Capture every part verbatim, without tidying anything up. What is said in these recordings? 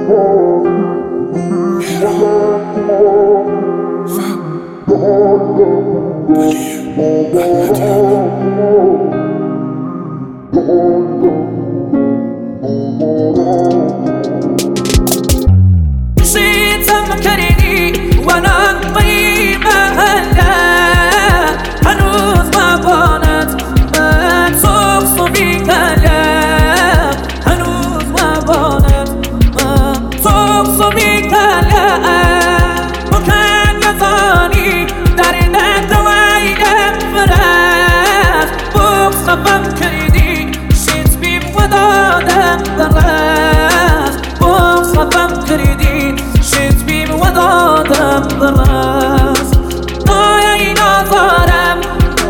مشيت مكاني وانا طيبة هلا هنوز ما بانت ما تصفصفي كلام هنوز ما بانت ما تصفصفي كلام وكان يظاني درد دوائي فراس بوصفم كردي شيت بيب ودادم دراس بوصفم كردي شيت بيب ودادم دراس ضايعي نظرم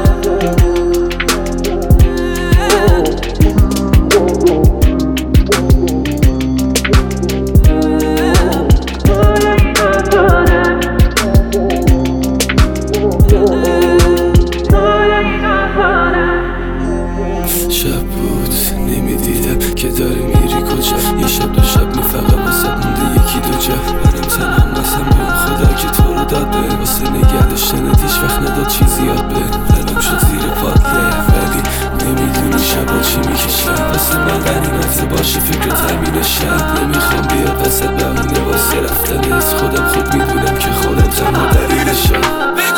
شب بود نمیدیدم که داری میری کجا یه شب دو شب می فقط واسه مونده یکی دو جا برم تنم قسم به اون خدا که تو رو داد به واسه نگه داشتنت هیچ وقت نداد چیزی یاد به قلم شد زیر پادله ولی نمیدونی شبا چی میکشم واسه من غنیمته باشه فکر تامین شب نمیخوام بیاد وسط بمونه واسه رفتن از خودم خوب میدونم که خودم تنها دلیلشم